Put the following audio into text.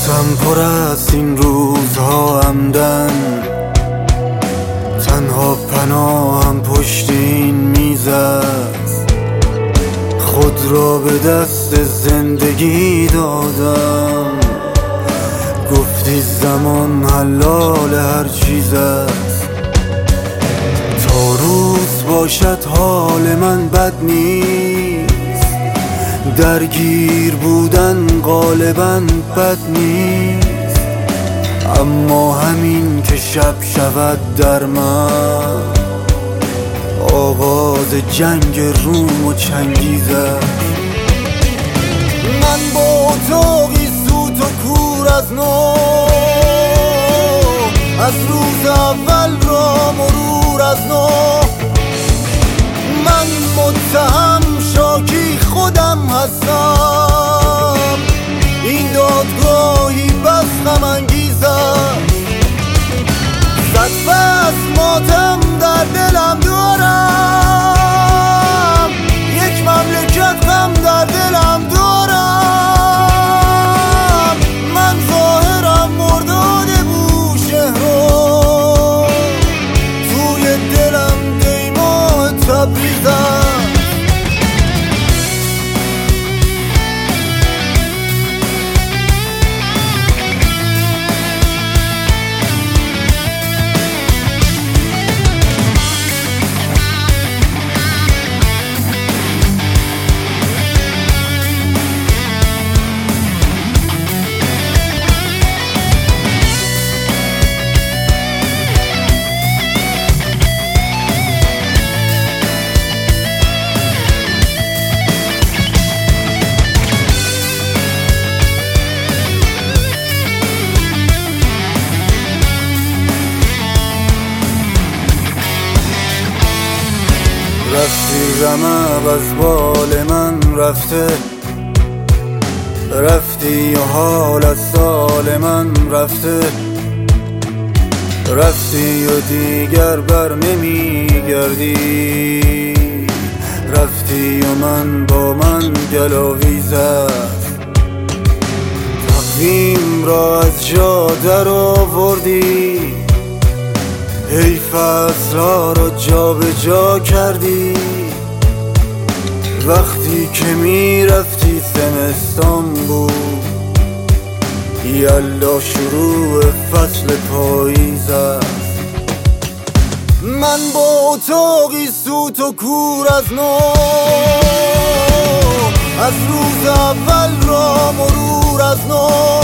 قصم پر است این روزها عمدن، تنها پناهم پشت این میز است. خود را به دست زندگی دادم، گفتی زمان حلال هر چیز است. تا روز باشد حال من بد نیست، درگیر بودن غالبا بد نیست. اما همین که شب شود در من، آغاز جنگ روم و چنگیز است. من با اتاقی سوت و کور از نو، از روز اول را مرور از نو. من متهم شاکی خودم هستم، این دادگاهی بس غم انگیز است. صد فصل ماتم در دلم دارم، یک مملکت غم در دلم دارم. من ظاهرم مرداد بوشهرم، توی دلم دیماه تبریز است. رفتی رمق از بال من رفته، رفتی و حال از سال من رفته. رفتی و دیگر بر نمیگردی، رفتی و من با من گلاویز است. تقویم را از جا در آوردی، ای فصل‌ها را جا به جا کردی. وقتی که می رفتی زمستان بود، یلا شروع فصل پاییز است. من با اتاقی سوت و کور از نو، از روز اول را مرور از نو.